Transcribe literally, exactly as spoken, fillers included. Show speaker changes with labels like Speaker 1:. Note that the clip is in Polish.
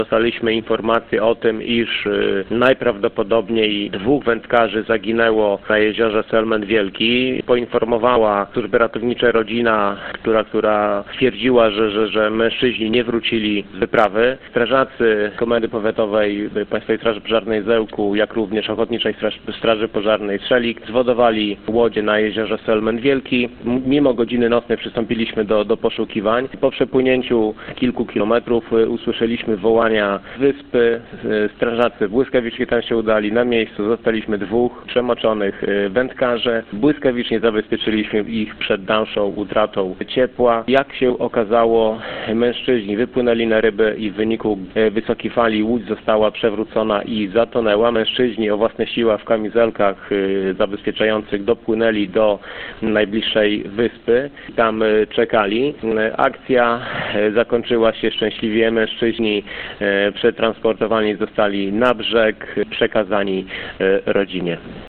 Speaker 1: Dostaliśmy informację o tym, iż y, najprawdopodobniej dwóch wędkarzy zaginęło na jeziorze Selmen Wielki. Poinformowała służby ratownicze rodzina, która, która stwierdziła, że, że, że mężczyźni nie wrócili z wyprawy. Strażacy Komendy Powiatowej Państwowej Straży Pożarnej Zełku, jak również Ochotniczej Straży, Straży Pożarnej Szelik zwodowali łodzie na jeziorze Selmen Wielki. Mimo godziny nocnej przystąpiliśmy do, do poszukiwań. Po przepłynięciu kilku kilometrów usłyszeliśmy wołania z wyspy. Strażacy błyskawicznie tam się udali. Na miejscu zostaliśmy dwóch przemoczonych wędkarzy. Błyskawicznie zabezpieczyliśmy ich przed dalszą utratą ciepła. Jak się okazało, mężczyźni wypłynęli na ryby i w wyniku wysokiej fali łódź została przewrócona i zatonęła. Mężczyźni o własnych siłach w kamizelkach zabezpieczających dopłynęli do najbliższej wyspy. Tam czekali. Akcja zakończyła się szczęśliwie. Mężczyźni przetransportowani zostali na brzeg, przekazani rodzinie.